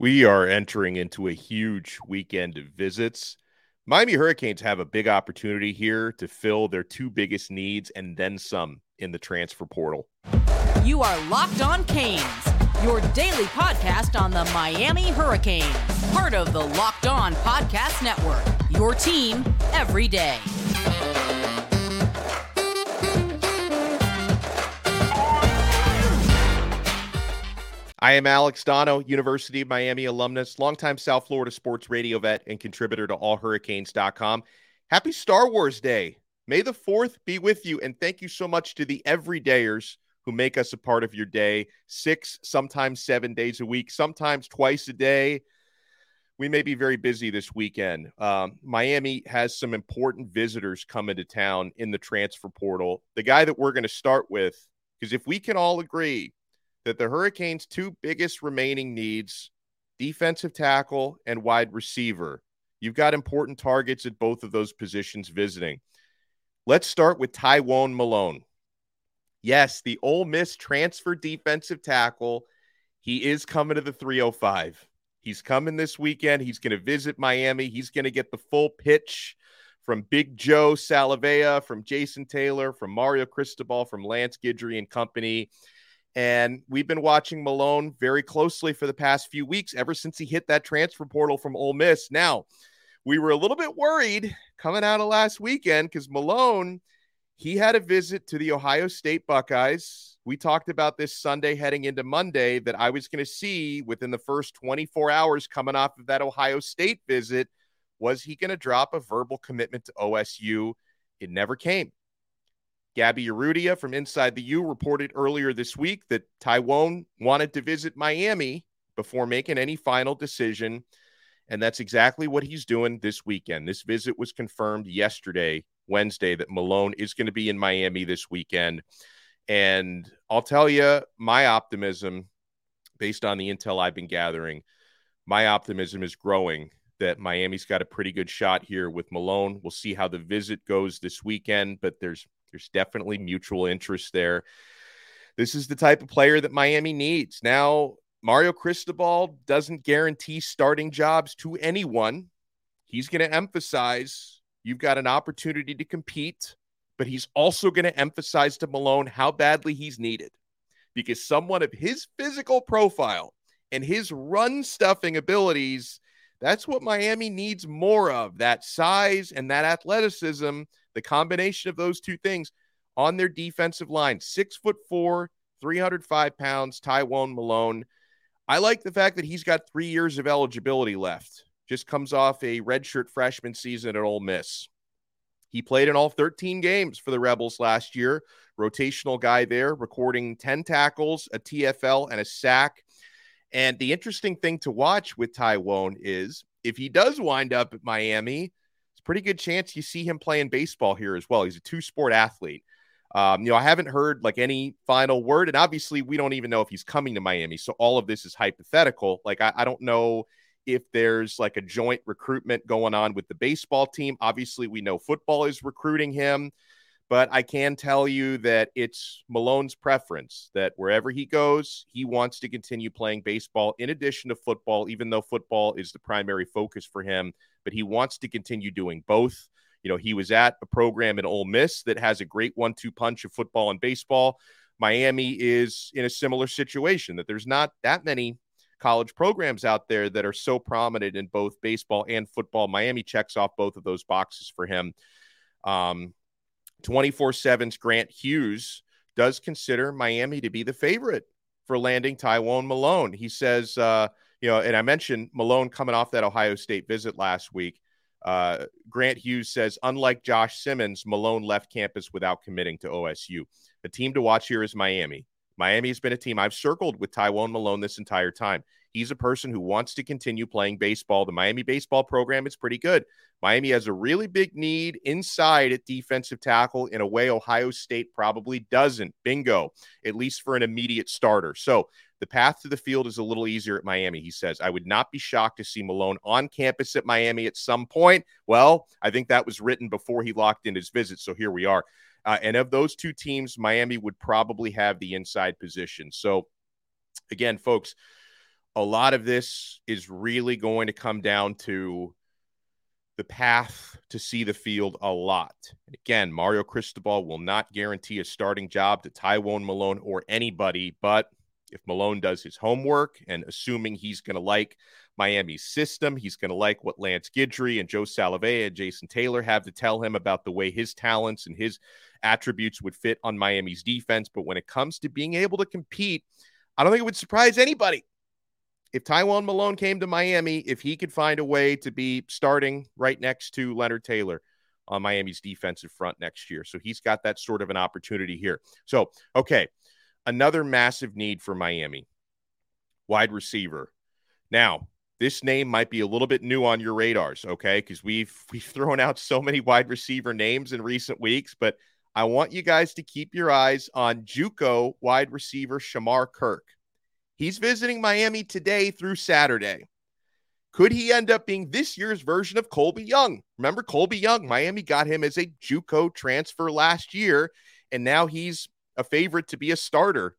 We are entering into a huge weekend of visits. Miami Hurricanes have a big opportunity here to fill their two biggest needs and then some in the transfer portal. You are Locked On Canes, your daily podcast on the Miami Hurricanes, part of the Locked On Podcast Network, your team every day. I am Alex Dono, University of Miami alumnus, longtime South Florida sports radio vet, and contributor to allhurricanes.com. Happy Star Wars Day. May the 4th be with you, and thank you so much to the everydayers who make us a part of your day, 6, sometimes 7 days a week, sometimes twice a day. We may be very busy this weekend. Miami has some important visitors coming to town in the transfer portal. The guy that we're going to start with, because if we can all agree that the Hurricanes' two biggest remaining needs, defensive tackle and wide receiver, you've got important targets at both of those positions visiting. Let's start with Tywone Malone. Yes, the Ole Miss transfer defensive tackle. He is coming to the 305. He's coming this weekend. He's going to visit Miami. He's going to get the full pitch from Big Joe Salavea, from Jason Taylor, from Mario Cristobal, from Lance Guidry and company. And we've been watching Malone very closely for the past few weeks, ever since he hit that transfer portal from Ole Miss. Now, we were a little bit worried coming out of last weekend because Malone, he had a visit to the Ohio State Buckeyes. We talked about this Sunday heading into Monday that I was going to see within the first 24 hours coming off of that Ohio State visit. Was he going to drop a verbal commitment to OSU? It never came. Gabby Urrutia from Inside the U reported earlier this week that Tywone wanted to visit Miami before making any final decision, and that's exactly what he's doing this weekend. This visit was confirmed yesterday, Wednesday, that Malone is going to be in Miami this weekend. And I'll tell you, my optimism, based on the intel I've been gathering, my optimism is growing that Miami's got a pretty good shot here with Malone. We'll see how the visit goes this weekend, but there's definitely mutual interest there. This is the type of player that Miami needs. Now, Mario Cristobal doesn't guarantee starting jobs to anyone. He's going to emphasize you've got an opportunity to compete, but he's also going to emphasize to Malone how badly he's needed, because someone of his physical profile and his run-stuffing abilities, that's what Miami needs more of, that size and that athleticism. The combination of those two things on their defensive line. 6'4", 305 pounds, Tywone Malone. I like the fact that he's got 3 years of eligibility left. Just comes off a redshirt freshman season at Ole Miss. He played in all 13 games for the Rebels last year. Rotational guy there, recording 10 tackles, a TFL, and a sack. And the interesting thing to watch with Tywone is if he does wind up at Miami, pretty good chance you see him playing baseball here as well. He's a two-sport athlete. I haven't heard any final word, and obviously we don't even know if he's coming to Miami. So all of this is hypothetical. I don't know if there's a joint recruitment going on with the baseball team. Obviously we know football is recruiting him, but I can tell you that it's Malone's preference that wherever he goes, he wants to continue playing baseball in addition to football, even though football is the primary focus for him. But he wants to continue doing both. He was at a program in Ole Miss that has a great 1-2 punch of football and baseball. Miami is in a similar situation, that there's not that many college programs out there that are so prominent in both baseball and football. Miami checks off both of those boxes for him. 24/7's Grant Hughes does consider Miami to be the favorite for landing Tywone Malone. He says, and I mentioned Malone coming off that Ohio State visit last week. Grant Hughes says, unlike Josh Simmons, Malone left campus without committing to OSU. The team to watch here is Miami. Miami has been a team I've circled with Tywone Malone this entire time. He's a person who wants to continue playing baseball. The Miami baseball program is pretty good. Miami has a really big need inside at defensive tackle in a way Ohio State probably doesn't. Bingo, at least for an immediate starter. So the path to the field is a little easier at Miami, he says. I would not be shocked to see Malone on campus at Miami at some point. Well, I think that was written before he locked in his visit, so here we are. And of those two teams, Miami would probably have the inside position. So, again, folks, a lot of this is really going to come down to the path to see the field a lot. Again, Mario Cristobal will not guarantee a starting job to Tywone Malone or anybody, but if Malone does his homework and assuming he's going to like Miami's system, he's going to like what Lance Guidry and Joe Salavea and Jason Taylor have to tell him about the way his talents and his attributes would fit on Miami's defense. But when it comes to being able to compete, I don't think it would surprise anybody if Tywone Malone came to Miami, if he could find a way to be starting right next to Leonard Taylor on Miami's defensive front next year. So he's got that sort of an opportunity here. So, okay, another massive need for Miami, wide receiver. Now, this name might be a little bit new on your radars, okay, because we've thrown out so many wide receiver names in recent weeks, but I want you guys to keep your eyes on JUCO wide receiver Shamar Kirk. He's visiting Miami today through Saturday. Could he end up being this year's version of Colby Young? Remember Colby Young? Miami got him as a JUCO transfer last year, and now he's a favorite to be a starter,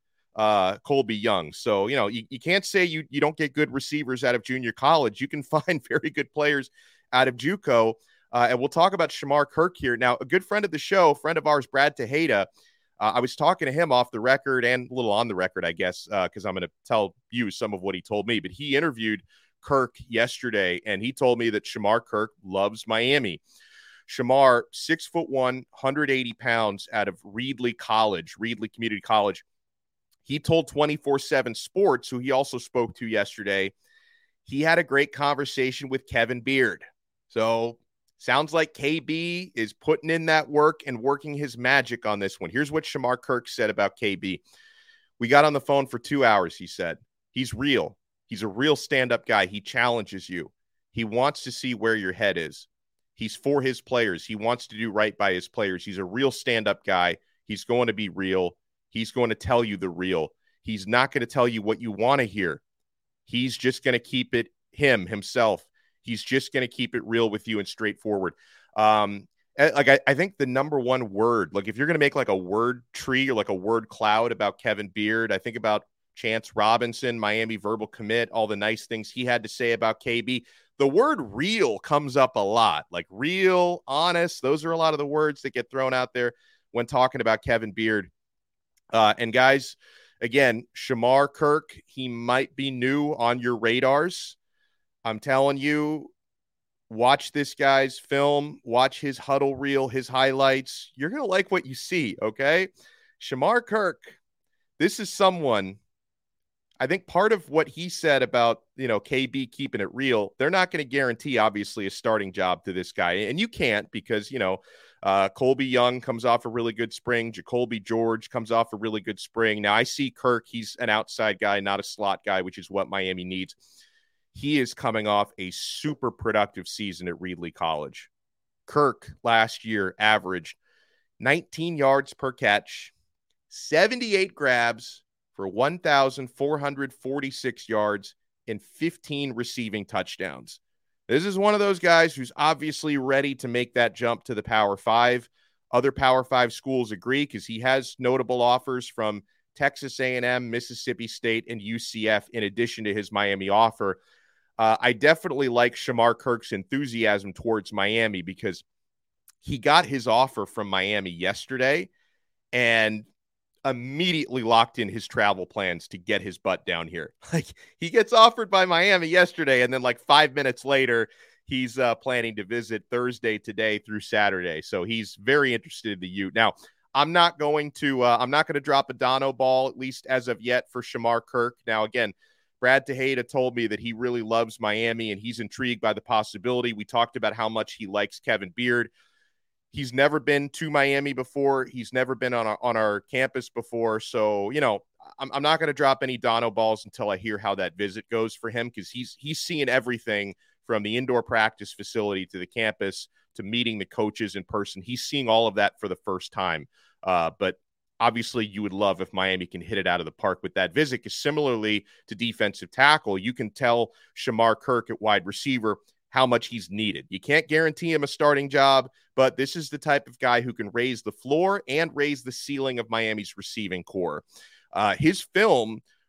Colby Young. So, you can't say you don't get good receivers out of junior college. You can find very good players out of JUCO, and we'll talk about Shamar Kirk here. Now, a good friend of the show, friend of ours, Brad Tejeda, I was talking to him off the record and a little on the record, I guess, because I'm going to tell you some of what he told me. But he interviewed Kirk yesterday, and he told me that Shamar Kirk loves Miami. Shamar, 6'1", 180 pounds out of Reedley Community College. He told 24/7 Sports, who he also spoke to yesterday, he had a great conversation with Kevin Beard. So sounds like KB is putting in that work and working his magic on this one. Here's what Shamar Kirk said about KB. We got on the phone for 2 hours, he said. He's real. He's a real stand-up guy. He challenges you. He wants to see where your head is. He's for his players. He wants to do right by his players. He's a real stand-up guy. He's going to be real. He's going to tell you the real. He's not going to tell you what you want to hear. He's just going to keep it himself. He's just going to keep it real with you and straightforward. I think the number one word, like if you're going to make like a word tree or like a word cloud about Kevin Beard, I think about Chance Robinson, Miami verbal commit, all the nice things he had to say about KB. The word real comes up a lot, like real, honest. Those are a lot of the words that get thrown out there when talking about Kevin Beard. And guys, again, Shamar Kirk, he might be new on your radars. I'm telling you, watch this guy's film, watch his huddle reel, his highlights. You're going to like what you see, okay? Shamar Kirk, this is someone, I think part of what he said about, KB keeping it real, they're not going to guarantee, obviously, a starting job to this guy. And you can't because, Colby Young comes off a really good spring. Jacoby George comes off a really good spring. Now, I see Kirk, he's an outside guy, not a slot guy, which is what Miami needs. He is coming off a super productive season at Reedley College. Kirk last year averaged 19 yards per catch, 78 grabs for 1,446 yards and 15 receiving touchdowns. This is one of those guys who's obviously ready to make that jump to the Power 5. Other Power 5 schools agree because he has notable offers from Texas A&M, Mississippi State, and UCF in addition to his Miami offer. I definitely like Shamar Kirk's enthusiasm towards Miami because he got his offer from Miami yesterday and immediately locked in his travel plans to get his butt down here. Like he gets offered by Miami yesterday, and then like 5 minutes later, he's planning to visit Thursday, today through Saturday. So he's very interested in the Ute. Now, I'm not going to drop a Dono ball, at least as of yet, for Shamar Kirk. Now, again, Brad Tejeda told me that he really loves Miami and he's intrigued by the possibility. We talked about how much he likes Kevin Beard. He's never been to Miami before. He's never been on our campus before. So, I'm not going to drop any Dono balls until I hear how that visit goes for him because he's seeing everything from the indoor practice facility to the campus to meeting the coaches in person. He's seeing all of that for the first time. But obviously, you would love if Miami can hit it out of the park with that visit because similarly to defensive tackle, you can tell Shamar Kirk at wide receiver how much he's needed. You can't guarantee him a starting job, but this is the type of guy who can raise the floor and raise the ceiling of Miami's receiving core. His film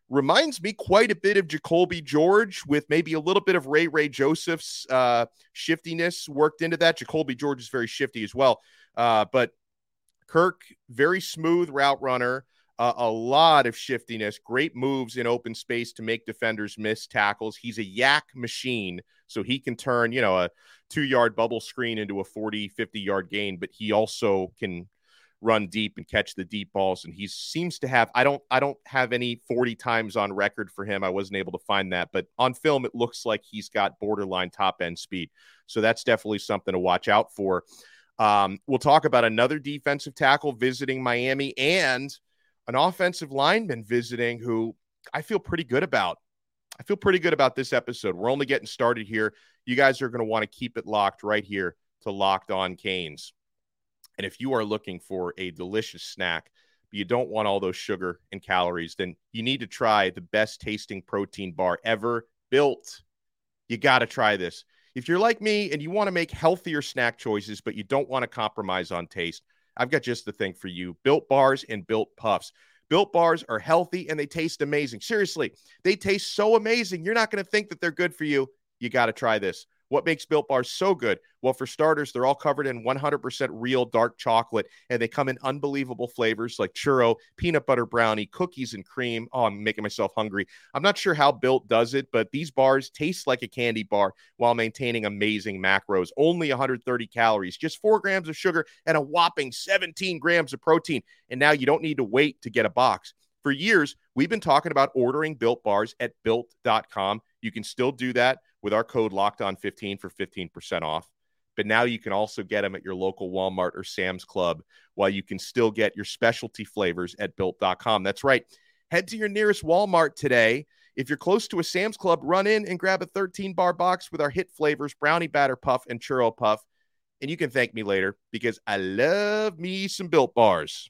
reminds me quite a bit of Jacoby George with maybe a little bit of Ray Joseph's shiftiness worked into that. Jacoby George is very shifty as well. But Kirk, very smooth route runner, a lot of shiftiness, great moves in open space to make defenders miss tackles. He's a yak machine, so he can turn, a 2-yard bubble screen into a 40, 50-yard gain, but he also can run deep and catch the deep balls. And he seems to have, I don't have any 40 times on record for him. I wasn't able to find that, but on film, it looks like he's got borderline top end speed. So that's definitely something to watch out for. We'll talk about another defensive tackle visiting Miami and an offensive lineman visiting who I feel pretty good about. I feel pretty good about this episode. We're only getting started here. You guys are going to want to keep it locked right here to Locked On Canes. And if you are looking for a delicious snack, but you don't want all those sugar and calories, then you need to try the best tasting protein bar ever built. You got to try this. If you're like me and you want to make healthier snack choices, but you don't want to compromise on taste, I've got just the thing for you. Built Bars and Built Puffs. Built Bars are healthy and they taste amazing. Seriously, they taste so amazing. You're not going to think that they're good for you. You got to try this. What makes Built Bars so good? Well, for starters, they're all covered in 100% real dark chocolate, and they come in unbelievable flavors like churro, peanut butter brownie, cookies, and cream. Oh, I'm making myself hungry. I'm not sure how Built does it, but these bars taste like a candy bar while maintaining amazing macros. Only 130 calories, just 4 grams of sugar, and a whopping 17 grams of protein. And now you don't need to wait to get a box. For years, we've been talking about ordering Built Bars at Built.com. You can still do that with our code LOCKEDON15 for 15% off. But now you can also get them at your local Walmart or Sam's Club, while you can still get your specialty flavors at Built.com. That's right. Head to your nearest Walmart today. If you're close to a Sam's Club, run in and grab a 13-bar box with our hit flavors, Brownie Batter Puff and Churro Puff. And you can thank me later because I love me some Built Bars.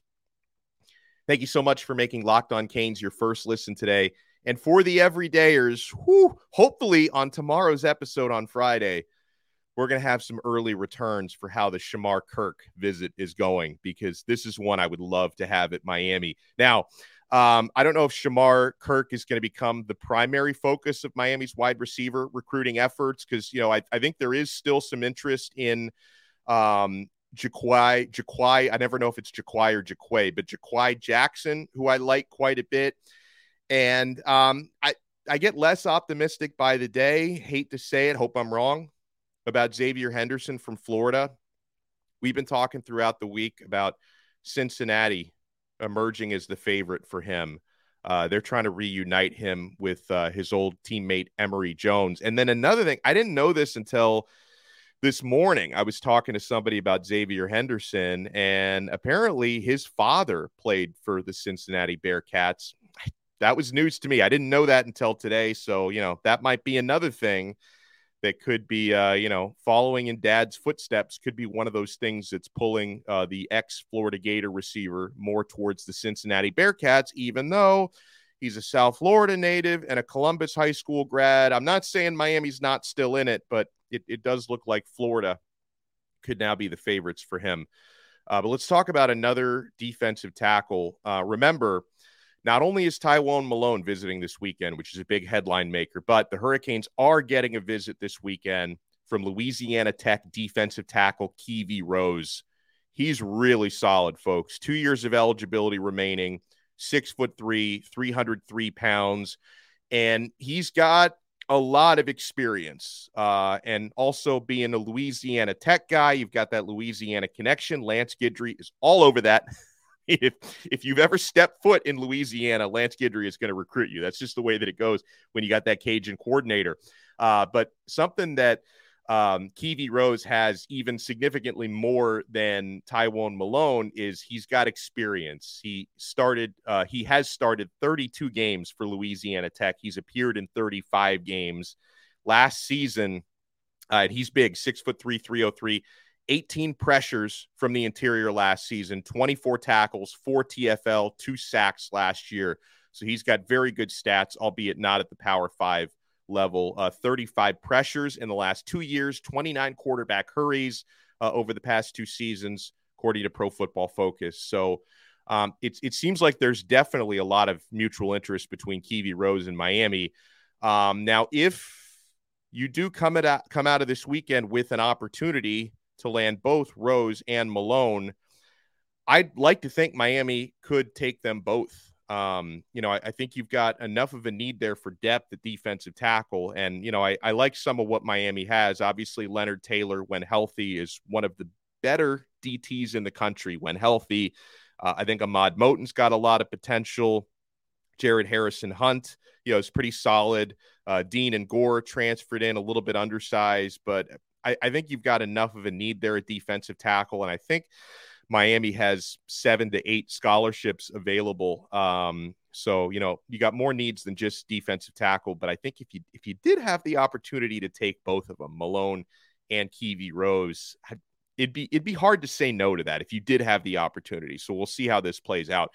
Thank you so much for making Locked On Canes your first listen today. And for the everydayers, hopefully on tomorrow's episode on Friday, we're going to have some early returns for how the Shamar Kirk visit is going, because this is one I would love to have at Miami. Now, I don't know if Shamar Kirk is going to become the primary focus of Miami's wide receiver recruiting efforts, because, I think there is still some interest in Jaquai. I never know if it's Jaquai or Jaquay, but Jaquai Jackson, who I like quite a bit. And I get less optimistic by the day. Hate to say it. Hope I'm wrong about Xavier Henderson from Florida. We've been talking throughout the week about Cincinnati emerging as the favorite for him. They're trying to reunite him with his old teammate, Emory Jones. And then another thing, I didn't know this until this morning. I was talking to somebody about Xavier Henderson, and apparently his father played for the Cincinnati Bearcats. That was news to me. I didn't know that until today. So, that might be another thing that could be, following in dad's footsteps. Could be one of those things that's pulling the ex-Florida Gator receiver more towards the Cincinnati Bearcats, even though he's a South Florida native and a Columbus high school grad. I'm not saying Miami's not still in it, but it does look like Florida could now be the favorites for him. But let's talk about another defensive tackle. Remember, not only is Tywone Malone visiting this weekend, which is a big headline maker, but the Hurricanes are getting a visit this weekend from Louisiana Tech defensive tackle Kiwi Rose. He's really solid, folks. 2 years of eligibility remaining, 6'3", 303 pounds, and he's got a lot of experience. And also being a Louisiana Tech guy, you've got that Louisiana connection. Lance Guidry is all over that. If you've ever stepped foot in Louisiana, Lance Guidry is going to recruit you. That's just the way that it goes when you got that Cajun coordinator. But something that Kiwi Rose has even significantly more than Tywone Malone is he's got experience. He has started 32 games for Louisiana Tech. He's appeared in 35 games. Last season, he's big, 6'3", 303. 18 pressures from the interior last season, 24 tackles, 4 TFL, 2 sacks last year. So he's got very good stats, albeit not at the Power 5 level. 35 pressures in the last 2 years, 29 quarterback hurries over the past 2 seasons, according to Pro Football Focus. So It seems like there's definitely a lot of mutual interest between Kiwi Rose and Miami. Now, if you do come out of this weekend with an opportunity to land both Rose and Malone, I'd like to think Miami could take them both. I think you've got enough of a need there for depth at defensive tackle. And, I like some of what Miami has. Obviously, Leonard Taylor, when healthy, is one of the better DTs in the country when healthy. I think Ahmad Moten's got a lot of potential. Jared Harrison Hunt, is pretty solid. Dean and Gore transferred in a little bit undersized, but I think you've got enough of a need there at defensive tackle. And I think Miami has 7 to 8 scholarships available. So, you got more needs than just defensive tackle. But I think if you did have the opportunity to take both of them, Malone and Kiwi Rose, it'd be hard to say no to that if you did have the opportunity. So we'll see how this plays out.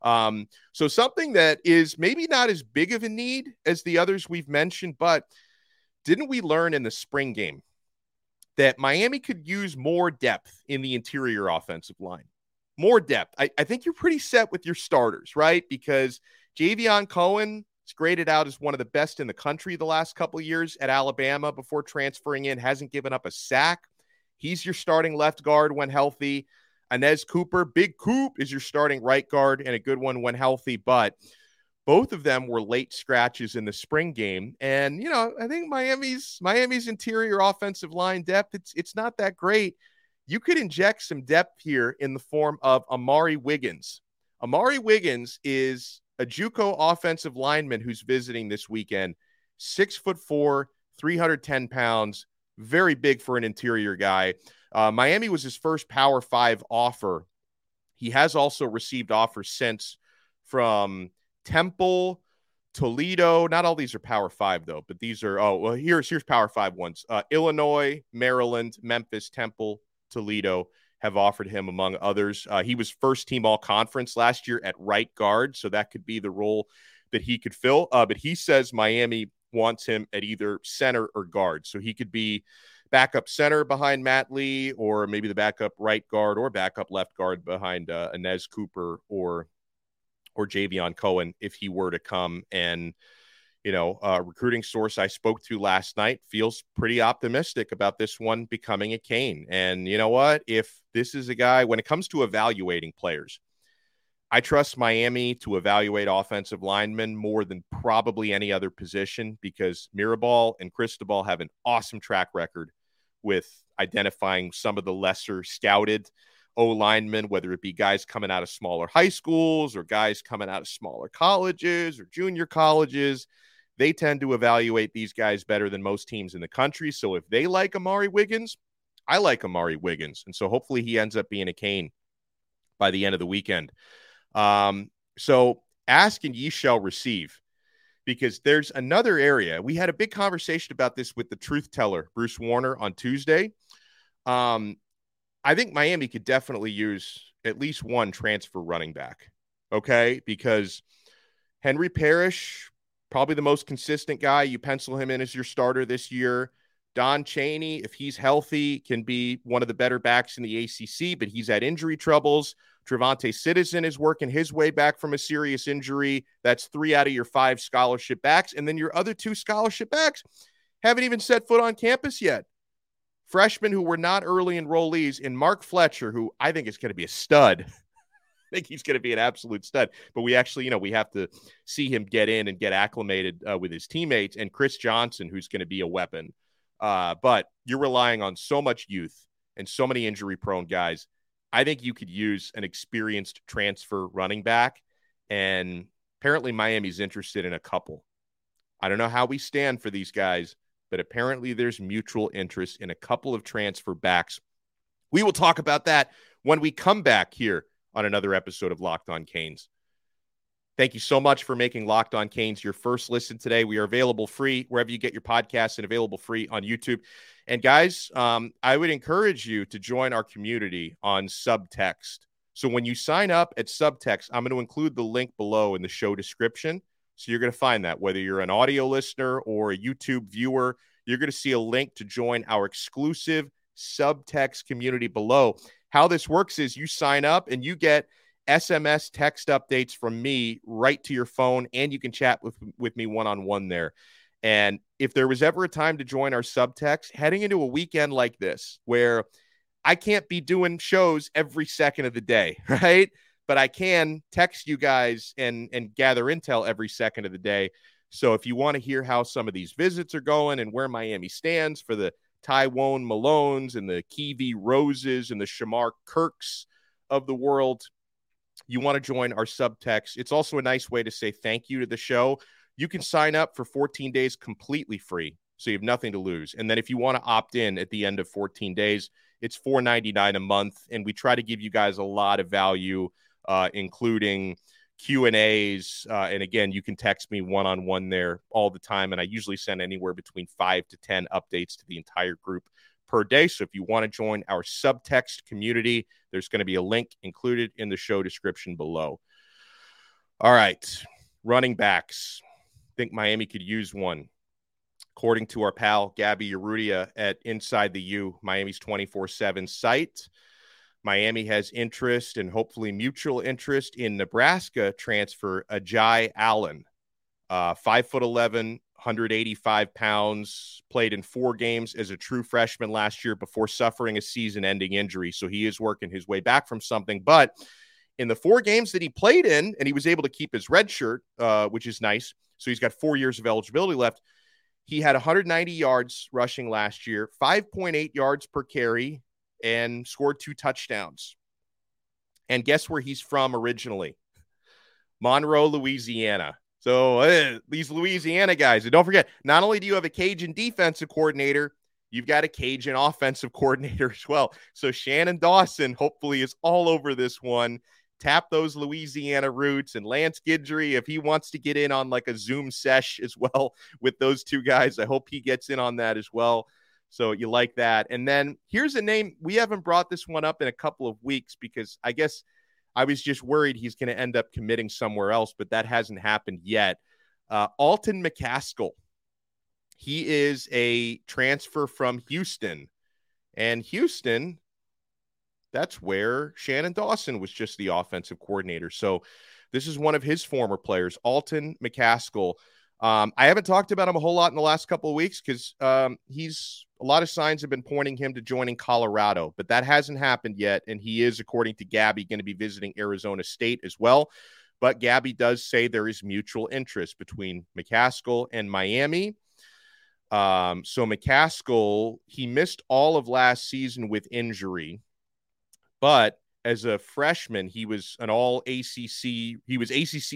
So something that is maybe not as big of a need as the others we've mentioned, but didn't we learn in the spring game that Miami could use more depth in the interior offensive line? More depth. I think you're pretty set with your starters, right? Because Javion Cohen is graded out as one of the best in the country the last couple of years at Alabama before transferring in, hasn't given up a sack. He's your starting left guard when healthy. Inez Cooper, Big Coop, is your starting right guard and a good one when healthy. But both of them were late scratches in the spring game. And, I think Miami's interior offensive line depth, it's not that great. You could inject some depth here in the form of Amari Wiggins. Amari Wiggins is a JUCO offensive lineman who's visiting this weekend. 6'4", 310 pounds, very big for an interior guy. Miami was his first Power 5 offer. He has also received offers since from Temple, Toledo. Not all these are Power 5, though, but these are, here's Power 5 ones. Illinois, Maryland, Memphis, Temple, Toledo have offered him, among others. He was first team all-conference last year at right guard, so that could be the role that he could fill. But he says Miami wants him at either center or guard, so he could be backup center behind Matt Lee, or maybe the backup right guard or backup left guard behind Inez Cooper or Javion Cohen if he were to come. And, a recruiting source I spoke to last night feels pretty optimistic about this one becoming a Cane. And you know what? If this is a guy, when it comes to evaluating players, I trust Miami to evaluate offensive linemen more than probably any other position, because Mirabal and Cristobal have an awesome track record with identifying some of the lesser scouted O-linemen, whether it be guys coming out of smaller high schools or guys coming out of smaller colleges or junior colleges. They tend to evaluate these guys better than most teams in the country. So if they like Amari Wiggins, I like Amari Wiggins. And so hopefully he ends up being a Cane by the end of the weekend. So ask and ye shall receive, because there's another area. We had a big conversation about this with the truth teller, Bruce Warner, on Tuesday. I think Miami could definitely use at least one transfer running back. Okay. Because Henry Parrish, probably the most consistent guy. You pencil him in as your starter this year. Don Chaney, if he's healthy, can be one of the better backs in the ACC, but he's had injury troubles. Trevante Citizen is working his way back from a serious injury. That's 3 out of your 5 scholarship backs. And then your other 2 scholarship backs haven't even set foot on campus yet. Freshmen who were not early enrollees, in Mark Fletcher, who I think is going to be a stud. I think he's going to be an absolute stud. But we actually, we have to see him get in and get acclimated with his teammates. And Chris Johnson, who's going to be a weapon. But you're relying on so much youth and so many injury-prone guys. I think you could use an experienced transfer running back, and apparently Miami's interested in a couple. I don't know how we stand for these guys, but apparently there's mutual interest in a couple of transfer backs. We will talk about that when we come back here on another episode of Locked On Canes. Thank you so much for making Locked On Canes your first listen today. We are available free wherever you get your podcasts and available free on YouTube. And guys, I would encourage you to join our community on Subtext. So when you sign up at Subtext, I'm going to include the link below in the show description. So you're going to find that whether you're an audio listener or a YouTube viewer, you're going to see a link to join our exclusive Subtext community below. How this works is you sign up and you get SMS text updates from me right to your phone, and you can chat with me one-on-one there. And if there was ever a time to join our subtext, heading into a weekend like this, where I can't be doing shows every second of the day, right? But I can text you guys and gather intel every second of the day. So if you want to hear how some of these visits are going and where Miami stands for the Tywone Malones and the Kiwi Roses and the Shamar Kirks of the world, you want to join our subtext. It's also a nice way to say thank you to the show. You can sign up for 14 days completely free, so you have nothing to lose. And then if you want to opt in at the end of 14 days, it's $4.99 a month, and we try to give you guys a lot of value, including Q&As. And again, you can text me one-on-one there all the time, and I usually send anywhere between 5 to 10 updates to the entire group per day. So if you want to join our subtext community, there's going to be a link included in the show description below. All right, running backs. I think Miami could use one. According to our pal Gabby Urrutia at Inside the U, Miami's 24/7 site, Miami has interest and hopefully mutual interest in Nebraska transfer Ajay Allen, 5'11", 185 pounds, played in 4 games as a true freshman last year before suffering a season-ending injury. So he is working his way back from something. But in the 4 games that he played in, and he was able to keep his red shirt, which is nice. So he's got 4 years of eligibility left. He had 190 yards rushing last year, 5.8 yards per carry, and scored 2 touchdowns. And guess where he's from originally? Monroe, Louisiana. So these Louisiana guys, and don't forget, not only do you have a Cajun defensive coordinator, you've got a Cajun offensive coordinator as well. So Shannon Dawson hopefully is all over this one. Tap those Louisiana roots, and Lance Guidry, if he wants to get in on like a Zoom sesh as well with those 2 guys, I hope he gets in on that as well. So you like that. And then here's a name. We haven't brought this one up in a couple of weeks because I guess I was just worried he's going to end up committing somewhere else, but that hasn't happened yet. Alton McCaskill. He is a transfer from Houston, and Houston, that's where Shannon Dawson was just the offensive coordinator. So this is one of his former players, Alton McCaskill. I haven't talked about him a whole lot in the last couple of weeks because a lot of signs have been pointing him to joining Colorado, but that hasn't happened yet. And he is, according to Gabby, going to be visiting Arizona State as well. But Gabby does say there is mutual interest between McCaskill and Miami. So McCaskill, he missed all of last season with injury. But as a freshman, he was an all ACC. He was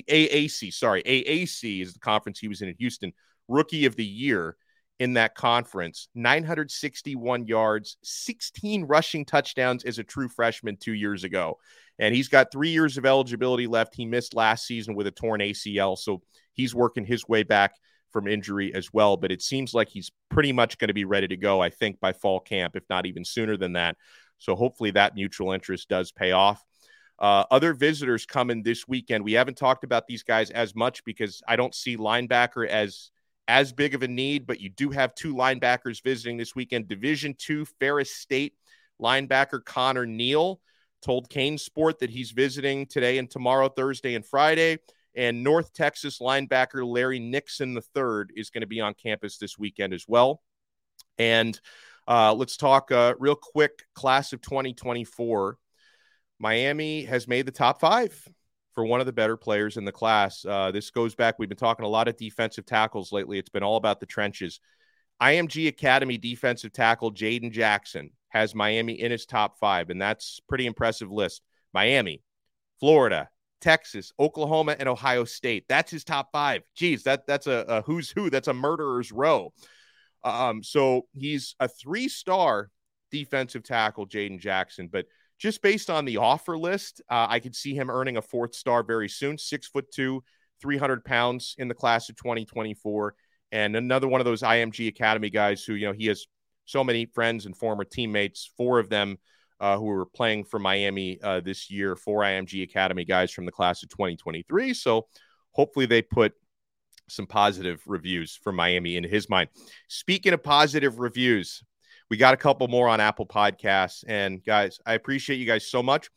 AAC is the conference he was in Houston. Rookie of the year in that conference. 961 yards, 16 rushing touchdowns as a true freshman 2 years ago. And he's got 3 years of eligibility left. He missed last season with a torn ACL. So he's working his way back from injury as well. But it seems like he's pretty much going to be ready to go, I think, by fall camp, if not even sooner than that. So hopefully that mutual interest does pay off. Other visitors coming this weekend. We haven't talked about these guys as much because I don't see linebacker as big of a need, but you do have 2 linebackers visiting this weekend. Division II Ferris State linebacker Connor Neal told Kane Sport that he's visiting today and tomorrow, Thursday and Friday. And North Texas linebacker Larry Nixon III is going to be on campus this weekend as well. And let's talk real quick, class of 2024. Miami has made the top 5 for one of the better players in the class. This goes back. We've been talking a lot of defensive tackles lately. It's been all about the trenches. IMG Academy defensive tackle Jaden Jackson has Miami in his top 5, and that's a pretty impressive list. Miami, Florida, Texas, Oklahoma, and Ohio State. That's his top 5. Geez, that's a who's who. That's a murderer's row. So he's a 3-star defensive tackle, Jaden Jackson, but just based on the offer list, I could see him earning a 4th star very soon. 6'2", 300 pounds in the class of 2024. And another one of those IMG Academy guys who, he has so many friends and former teammates, 4 of them who were playing for Miami this year, 4 IMG Academy guys from the class of 2023. So hopefully they put some positive reviews for Miami in his mind. Speaking of positive reviews, we got a couple more on Apple Podcasts. And guys, I appreciate you guys so much.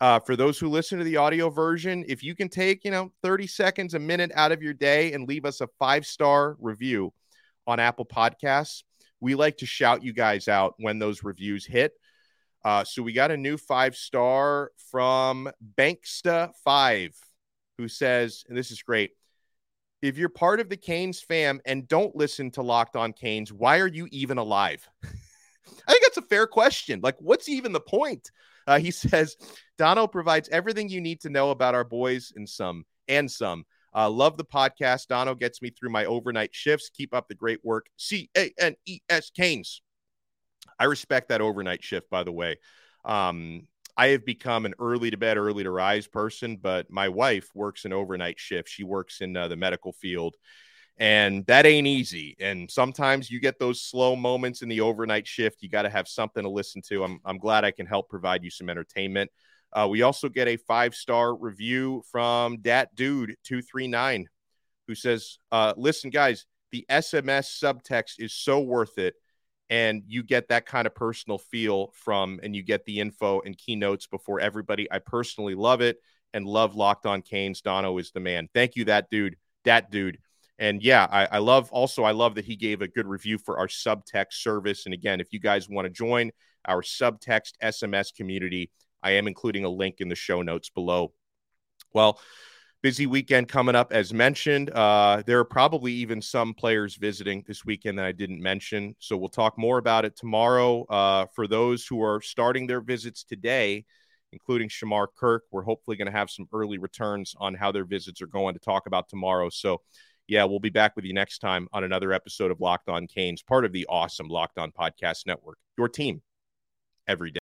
For those who listen to the audio version, if you can take, 30 seconds, a minute out of your day and leave us a 5-star review on Apple Podcasts, we like to shout you guys out when those reviews hit. So we got a new 5-star from Banksta5, who says, and this is great, if you're part of the Canes fam and don't listen to Locked On Canes, why are you even alive? I think that's a fair question. Like, what's even the point? He says, Dono provides everything you need to know about our boys and some. Love the podcast. Dono gets me through my overnight shifts. Keep up the great work. CANES Canes. I respect that overnight shift, by the way. I have become an early to bed, early to rise person, but my wife works an overnight shift. She works in the medical field, and that ain't easy. And sometimes you get those slow moments in the overnight shift. You got to have something to listen to. I'm glad I can help provide you some entertainment. We also get a 5-star review from Dat Dude 239, who says, listen, guys, the SMS subtext is so worth it. And you get that kind of personal feel from, and you get the info and keynotes before everybody. I personally love it and love Locked On Canes. Dono is the man. Thank you, that dude. And yeah, I love that he gave a good review for our subtext service. And again, if you guys want to join our subtext SMS community, I am including a link in the show notes below. Well, busy weekend coming up, as mentioned. There are probably even some players visiting this weekend that I didn't mention. So we'll talk more about it tomorrow. For those who are starting their visits today, including Shamar Kirk, we're hopefully going to have some early returns on how their visits are going to talk about tomorrow. So, yeah, we'll be back with you next time on another episode of Locked On Canes, part of the awesome Locked On Podcast Network, your team every day.